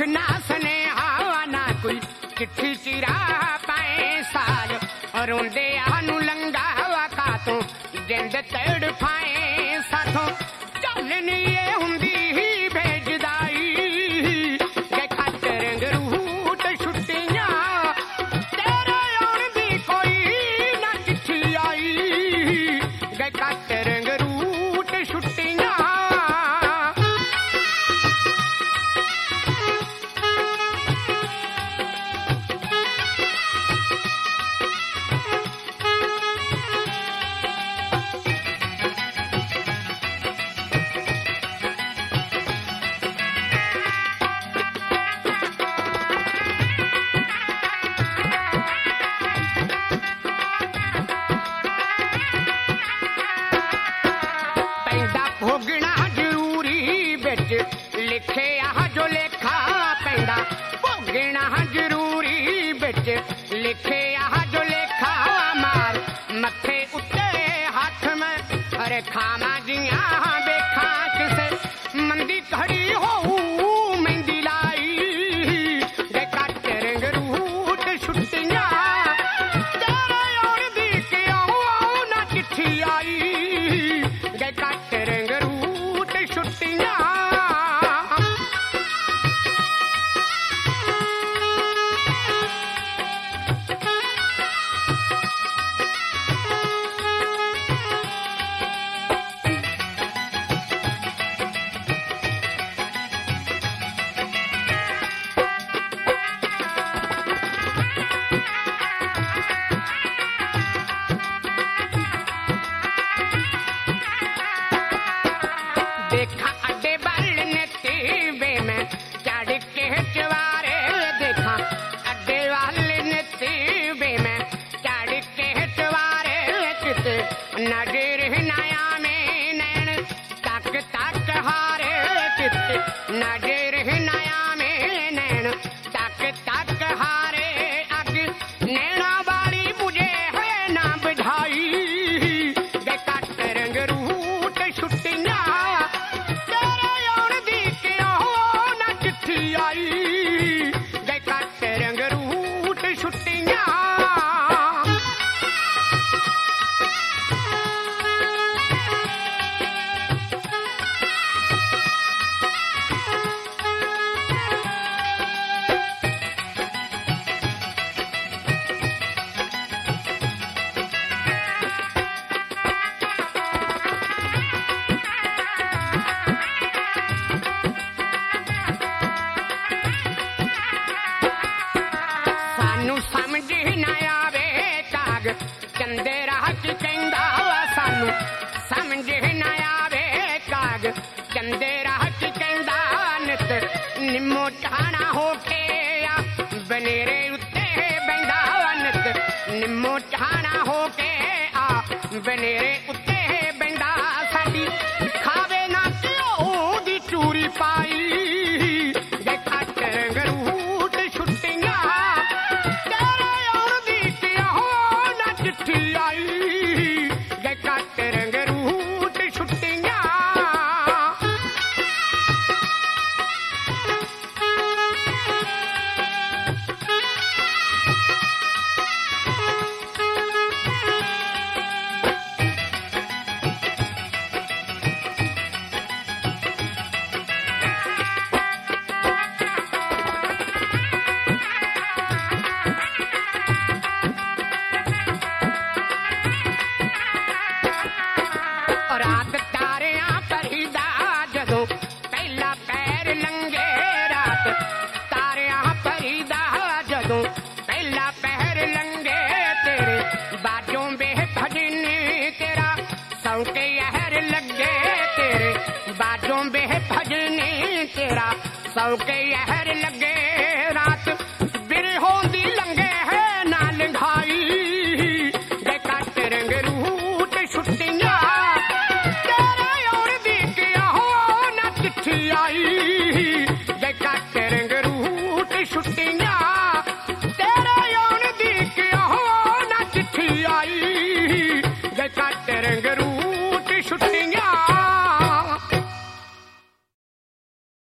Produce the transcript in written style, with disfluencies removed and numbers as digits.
ना स्नेहा ना कोई चिट्ठी चिरा पाए साल रोंदे आनू लंगा का तू जिंद तड़फाए साथों चलन ये हुंदी ही भेजदाई के खत रंग रूट छुट्टियां तेरे आउण दी कोई ना चिट्ठी आई के खत रंग रूट छुट्टियां भोगना जरूरी बिच लिखे आ जो लेखा पैंदा भोगना जरूरी बिच लिखे आ जो लेखा मार मथे उत्ते हाथ में अरे खाना जिया देखा किसे मंदी खड़ी हो मेहंदी लाई दे कट रंग रूट छुट्टियां तेरे और दी के आओ ना चिट्ठी आई दे कट रंग रूट छुट्टियां देखा अड्डे बल ने तीवे में चढ़ के चवारे देखा अड्डे वाले ने तीवे में चढ़ के चवारे चित नजर नया में नैन तक तक हारे चित नजर नया में नैन तक तक हारे अग नैना वाली मुझे है ना बधाई दे कट रंग रूट छुट्टियां आई दे कट रंग रूट छुट्टियां समझ ना आवे काग चंदे राह च कहंदा सानू समझ ना आवे काग चंदे राह च कहंदा नित निम्मो टाणा हो के आ बनेरे उत्ते बंदा नित निम्मो टाणा हो के आ बनेरे उत्ते बंदा साडी खावे ना घ्यो दी चूरी पाई दे कट रंग रूट छुट्टियां चिट्ठी आई दे कट रंग रूट छुट्टियां रात तारियां परिदा जदों पहला पैर लंघे रात तारियां परिदा जदों पहला पैर लंघे तेरे बाजों बेभजन तेरा सौके यहर लगे तेरे बाजों बेभजन तेरा सौके यहर लगे